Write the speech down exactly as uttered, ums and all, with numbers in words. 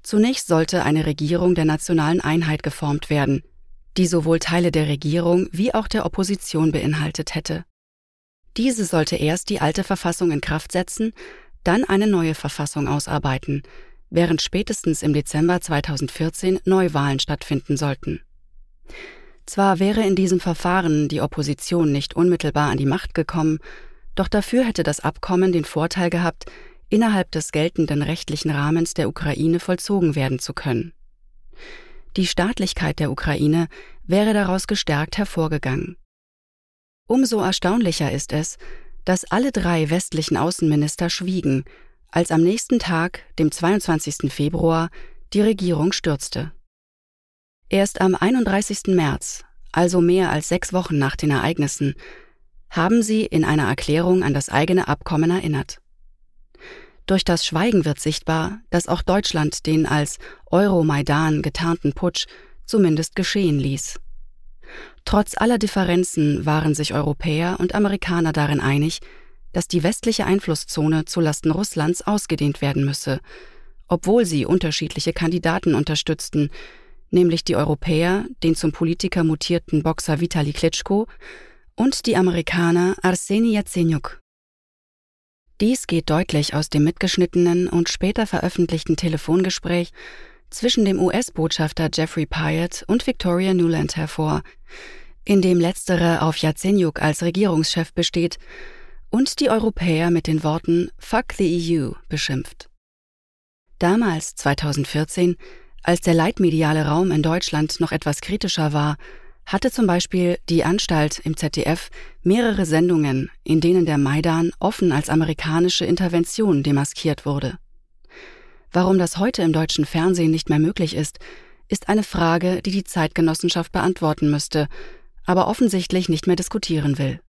Zunächst sollte eine Regierung der nationalen Einheit geformt werden, die sowohl Teile der Regierung wie auch der Opposition beinhaltet hätte. Diese sollte erst die alte Verfassung in Kraft setzen, dann eine neue Verfassung ausarbeiten, während spätestens im Dezember zweitausendvierzehn Neuwahlen stattfinden sollten. Zwar wäre in diesem Verfahren die Opposition nicht unmittelbar an die Macht gekommen, doch dafür hätte das Abkommen den Vorteil gehabt, innerhalb des geltenden rechtlichen Rahmens der Ukraine vollzogen werden zu können. Die Staatlichkeit der Ukraine wäre daraus gestärkt hervorgegangen. Umso erstaunlicher ist es, dass alle drei westlichen Außenminister schwiegen, als am nächsten Tag, dem zweiundzwanzigsten Februar, die Regierung stürzte. Erst am einunddreißigsten März, also mehr als sechs Wochen nach den Ereignissen, haben sie in einer Erklärung an das eigene Abkommen erinnert. Durch das Schweigen wird sichtbar, dass auch Deutschland den als Euromaidan getarnten Putsch zumindest geschehen ließ. Trotz aller Differenzen waren sich Europäer und Amerikaner darin einig, dass die westliche Einflusszone zulasten Russlands ausgedehnt werden müsse, obwohl sie unterschiedliche Kandidaten unterstützten, nämlich die Europäer, den zum Politiker mutierten Boxer Vitali Klitschko, und die Amerikaner Arseni Jatsenyuk. Dies geht deutlich aus dem mitgeschnittenen und später veröffentlichten Telefongespräch zwischen dem U S-Botschafter Jeffrey Pyatt und Victoria Nuland hervor, in dem letztere auf Jatsenyuk als Regierungschef besteht und die Europäer mit den Worten „Fuck the E U“ beschimpft. Damals, zweitausendvierzehn, als der leitmediale Raum in Deutschland noch etwas kritischer war, hatte zum Beispiel die Anstalt im Z D F mehrere Sendungen, in denen der Maidan offen als amerikanische Intervention demaskiert wurde. Warum das heute im deutschen Fernsehen nicht mehr möglich ist, ist eine Frage, die die Zeitgenossenschaft beantworten müsste, aber offensichtlich nicht mehr diskutieren will.